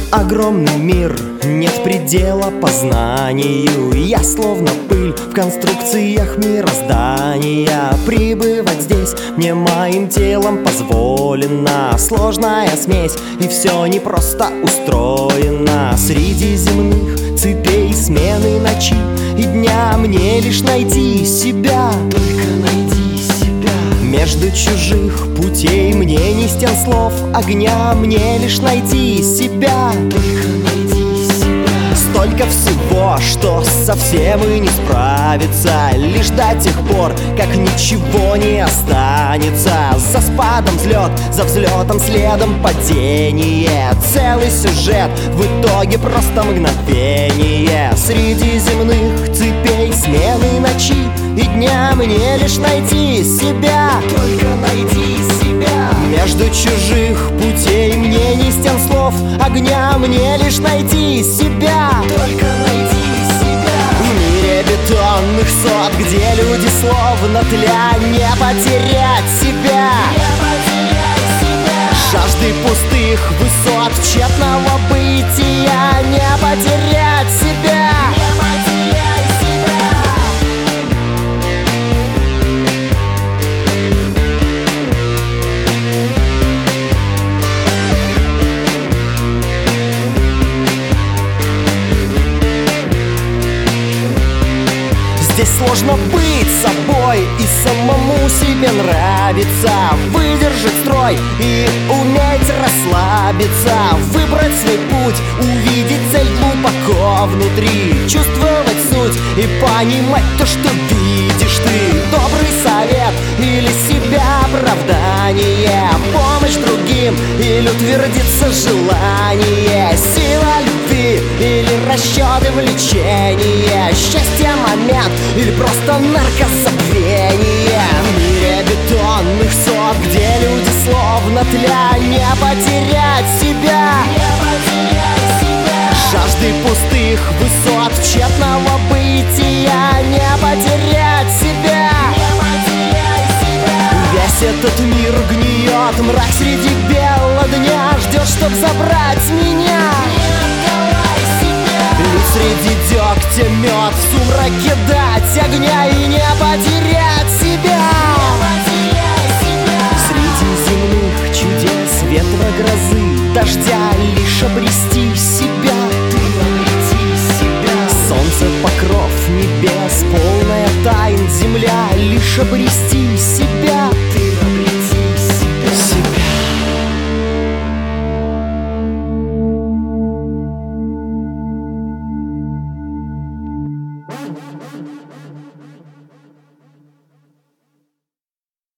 Огромный мир, нет предела познанию. Я словно пыль в конструкциях мироздания. Прибывать здесь мне моим телом позволено. Сложная смесь, и все не просто устроено. Среди земных цепей смены ночи и дня мне лишь найти себя. Только найти себя. Между чужих путей мне не стен слов огня, мне лишь найти себя. Только найти себя. Столько всего, что совсем и не справиться, лишь до тех пор, как ничего не останется. За спадом взлет, за взлетом следом падение. Целый сюжет, в итоге просто мгновение. Среди земных цепей смены ночи и дня мне лишь найти себя. Только найти себя. Между чужих путей мне не стен слов огня, мне лишь найти себя. Только найти себя. В мире бетонных сот, где люди словно тля, не потерять себя. Не потерять себя. Жажды пустых высот тщетного бытия, не потерять себя. Не потерять себя. Здесь сложно быть собой и самому себе нравится. Выдержать строй и уметь расслабиться. Выбрать свой путь, увидеть цель глубоко внутри. Чувствовать суть и понимать то, что видишь ты. Добрый совет или себя оправдание. Помощь другим или утвердиться желание. Сила любви или расчеты влечения. Счастье момент или просто наркозабвение. В мире бетонных сот, где люди словно тля, не потерять себя. Не потерять себя. Жажды пустых высот тщетного бытия, не потерять себя. Не потерять себя. Весь этот мир гниет, мрак среди бела дня ждет, чтоб забрать меня. Лед среди дегтя мед, в сумраке дать огня и не потерять себя. Среди земных чудес, ветра, грозы, дождя, лишь обрести себя. Ты обрети себя. Солнце, покров небес, полная тайн земля, лишь обрести себя.